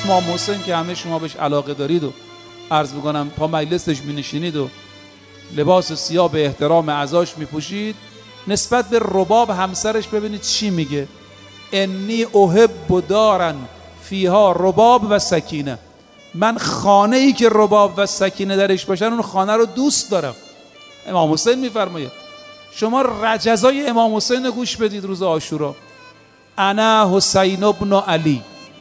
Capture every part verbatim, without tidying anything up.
امام حسین که همه شما بهش علاقه دارید و عرض بکنم پا مجلسش می‌نشینید و لباس سیاه به احترام عزاش میپوشید، نسبت به رباب همسرش ببینید چی میگه: انی احب دارن فیها رباب و سکینه، من خانه ای که رباب و سکینه درش باشن اون خانه رو دوست دارم. امام حسین میفرماید. شما رجزای امام حسین گوش بدید روز عاشورا: انا حسین ابن علی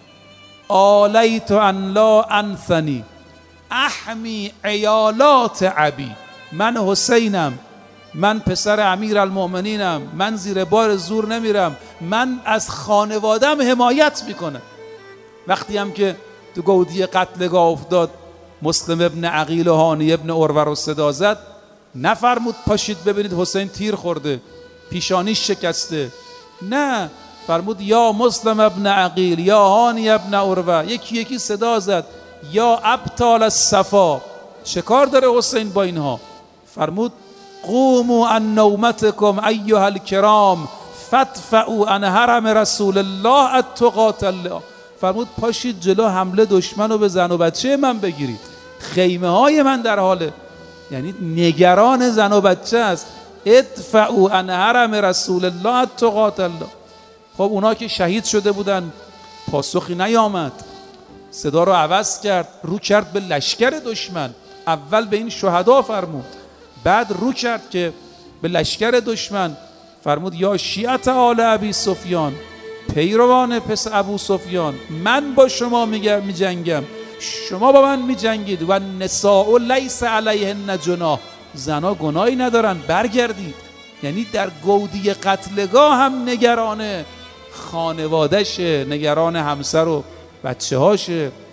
آلیت ان لا انثنی احمی عیالات عبی، من حسینم، من پسر امیر المؤمنینم، من زیر بار زور نمیرم، من از خانوادم حمایت میکنم. وقتی هم که تو گودی قتلگاه افتاد، مسلم ابن عقیل و هانی ابن عروه رو صدا زد، نفرمود پاشید ببینید حسین تیر خورده، پیشانیش شکسته، نه، فرمود یا مسلم ابن عقیل یا هانی ابن عروه، یکی یکی صدا زد یا ابطال الصفا، چه کار داره حسین با اینها؟ فرمود قوموا عن نومتکم ایها الکرام فادفعوا عن حرم رسول الله اتقاتل، فرمود پاشید جلو حمله دشمن رو به زن و بچه من بگیرید، خیمه های من در حاله، یعنی نگران زن و بچه است. ادفعوا عن حرم رسول الله اتقاتل. خب اونا که شهید شده بودن پاسخی نیامد، صدا رو عوض کرد، رو کرد به لشکر دشمن، اول به این شهدا فرمود، بعد رو کرد که به لشکر دشمن فرمود یا شیعت آل ابی سفیان، پیروان پس ابو سفیان، من با شما می جنگم، شما با من می جنگید. و نساء لیس علیهن جناح، زنا گناهی ندارن، برگردید. یعنی در گودی قتلگاه هم نگران خانوادشه، نگران همسر و بچه هاشه.